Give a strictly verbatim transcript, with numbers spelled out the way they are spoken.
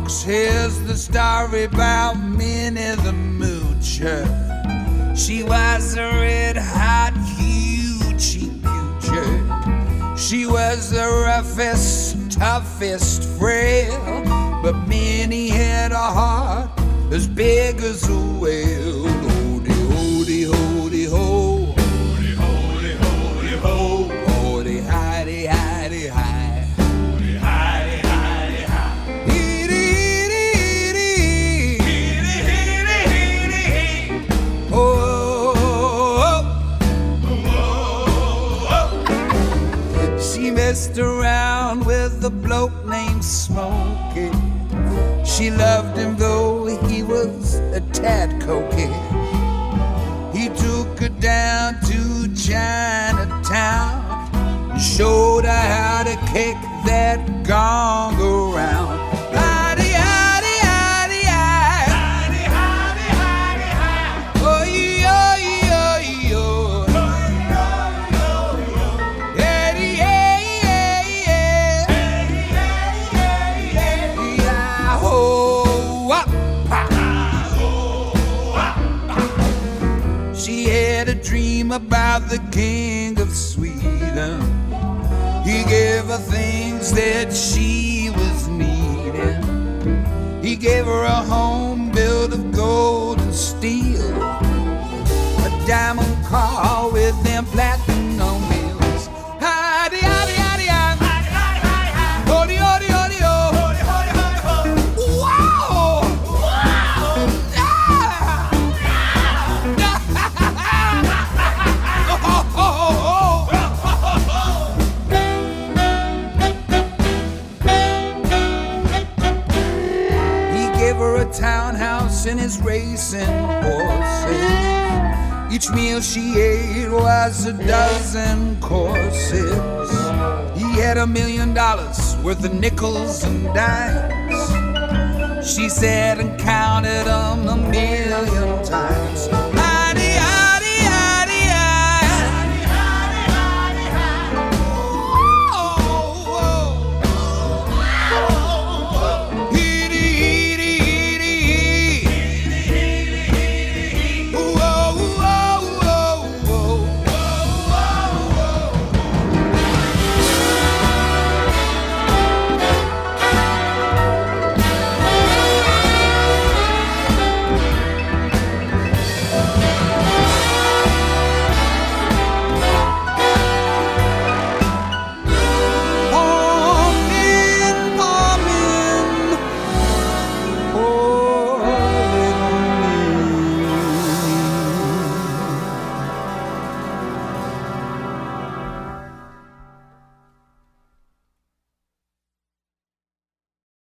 folks, here's the story about Minnie the Moocher. She was a red-hot, hoochie coocher. She was the roughest, toughest frail, but Minnie had a heart as big as a whale. Hody, hody, hody, ho. Hody, hody, hody, ho. Hody, hidey, hidey, hi. Hody, hidey, hidey, hi. Heedy, heedy, heedy. Heedy, heedy, heedy, heedy. Oh, Oh, oh, oh. she messed around with a bloke named Smokey. She loved him though he was a tad cokey. He took her down to Chinatown and showed her how to kick that gong around. Hidey, hidey, hidey, hi. Hidey, hidey, hidey, hi. Oh, yo, yo, yo. Hey, yeah, yeah, yeah. Hey, yeah, yeah, yeah. Yah-ho, wop, pop. Oh, ah. She had a dream about the king of Sweden. He gave her things that she was needing. He gave her a home built of gold and steel, a diamond car with them platinum wheels. Hidey, hidey, hidey, hidey. Hidey, hidey, hidey, hi. Hody, hody, hody, ho. Hody, hody, hody, ho. Wow! Wow! Oh, oh, oh, oh. He gave her a townhouse and his racing horses. Each meal she ate was a dozen courses. He had a million dollars worth of nickels and dimes. She sat and counted them a million times.